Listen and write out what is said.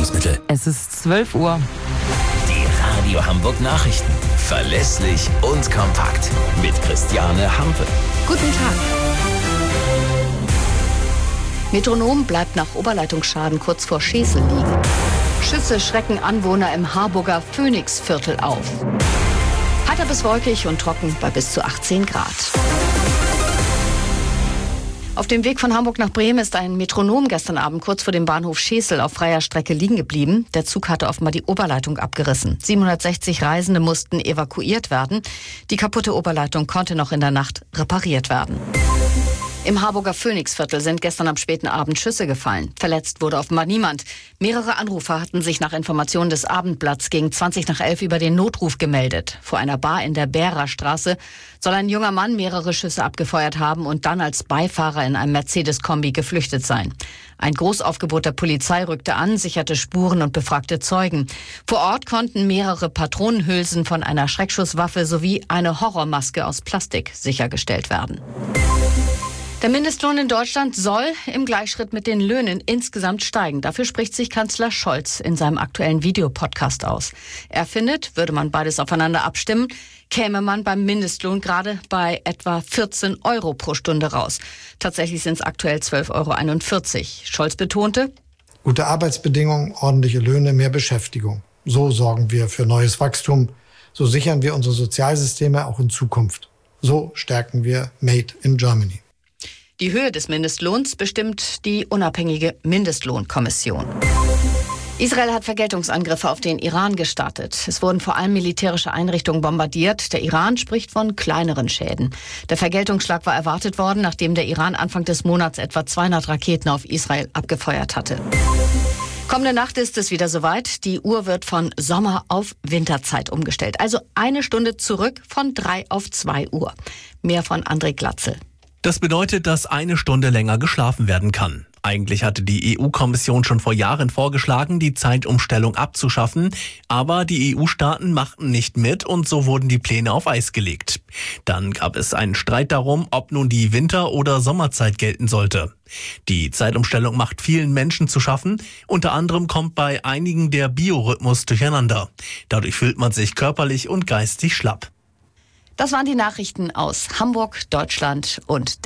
Nahrungsergänzungsmittel. Es ist 12 Uhr. Die Radio Hamburg Nachrichten. Verlässlich und kompakt. Mit Christiane Hampe. Guten Tag. Metronom bleibt nach Oberleitungsschaden kurz vor Schesel liegen. Schüsse schrecken Anwohner im Harburger Phoenixviertel auf. Heiter bis wolkig und trocken bei bis zu 18 Grad. Auf dem Weg von Hamburg nach Bremen ist ein Metronom gestern Abend kurz vor dem Bahnhof Schesel auf freier Strecke liegen geblieben. Der Zug hatte offenbar die Oberleitung abgerissen. 760 Reisende mussten evakuiert werden. Die kaputte Oberleitung konnte noch in der Nacht repariert werden. Im Harburger Phoenixviertel sind gestern am späten Abend Schüsse gefallen. Verletzt wurde offenbar niemand. Mehrere Anrufer hatten sich nach Informationen des Abendblatts gegen 20 nach 11 über den Notruf gemeldet. Vor einer Bar in der Bärer-Straße soll ein junger Mann mehrere Schüsse abgefeuert haben und dann als Beifahrer in einem Mercedes-Kombi geflüchtet sein. Ein Großaufgebot der Polizei rückte an, sicherte Spuren und befragte Zeugen. Vor Ort konnten mehrere Patronenhülsen von einer Schreckschusswaffe sowie eine Horrormaske aus Plastik sichergestellt werden. Der Mindestlohn in Deutschland soll im Gleichschritt mit den Löhnen insgesamt steigen. Dafür spricht sich Kanzler Scholz in seinem aktuellen Videopodcast aus. Er findet, würde man beides aufeinander abstimmen, käme man beim Mindestlohn gerade bei etwa 14 Euro pro Stunde raus. Tatsächlich sind es aktuell 12,41 Euro. Scholz betonte: Gute Arbeitsbedingungen, ordentliche Löhne, mehr Beschäftigung. So sorgen wir für neues Wachstum. So sichern wir unsere Sozialsysteme auch in Zukunft. So stärken wir Made in Germany. Die Höhe des Mindestlohns bestimmt die unabhängige Mindestlohnkommission. Israel hat Vergeltungsangriffe auf den Iran gestartet. Es wurden vor allem militärische Einrichtungen bombardiert. Der Iran spricht von kleineren Schäden. Der Vergeltungsschlag war erwartet worden, nachdem der Iran Anfang des Monats etwa 200 Raketen auf Israel abgefeuert hatte. Kommende Nacht ist es wieder soweit. Die Uhr wird von Sommer- auf Winterzeit umgestellt. Also eine Stunde zurück von 3 auf 2 Uhr. Mehr von André Glatzel. Das bedeutet, dass eine Stunde länger geschlafen werden kann. Eigentlich hatte die EU-Kommission schon vor Jahren vorgeschlagen, die Zeitumstellung abzuschaffen, aber die EU-Staaten machten nicht mit und so wurden die Pläne auf Eis gelegt. Dann gab es einen Streit darum, ob nun die Winter- oder Sommerzeit gelten sollte. Die Zeitumstellung macht vielen Menschen zu schaffen, unter anderem kommt bei einigen der Biorhythmus durcheinander. Dadurch fühlt man sich körperlich und geistig schlapp. Das waren die Nachrichten aus Hamburg, Deutschland und